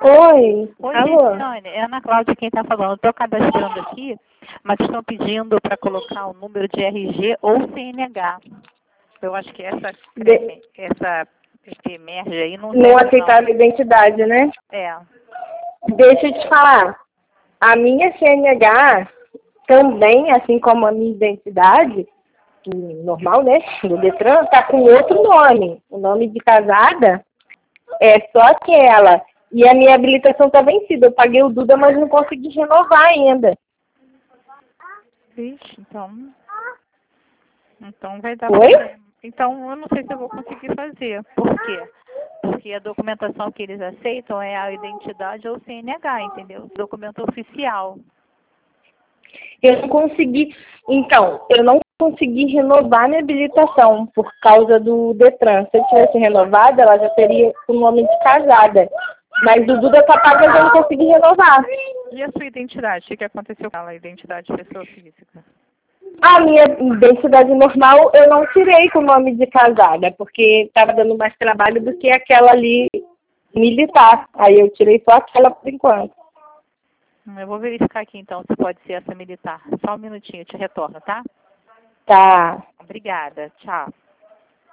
Oi, Oi, alô? Regiane, é a Ana Cláudia quem está falando. Estou cadastrando aqui, mas estão pedindo para colocar o número de RG ou CNH. Eu acho que esse merge aí não Não serve, não. aceitaram a identidade, né? É. Deixa eu te falar. A minha CNH também, assim como a minha identidade, normal, né? Do Detran, tá com outro nome. O nome de casada é só aquela. E a minha habilitação tá vencida. Eu paguei o Duda, mas não consegui renovar ainda. Vixe, então vai dar Oi? problema. Então eu não sei se eu vou conseguir fazer. Por quê? Porque a documentação que eles aceitam é a identidade ou CNH, entendeu? Documento oficial. Eu não consegui. Então, eu não consegui renovar minha habilitação por causa do Detran. Se eu tivesse renovado, ela já teria o nome de casada. Mas o Duda tá pagando, eu não consegui renovar. E a sua identidade? O que aconteceu com ela? A identidade de pessoa física? A minha identidade normal eu não tirei com o nome de casada, porque estava dando mais trabalho do que aquela ali militar. Aí eu tirei só aquela por enquanto. Eu vou verificar aqui então se pode ser essa militar. Só um minutinho, eu te retorno, tá? Tá. Obrigada. Tchau.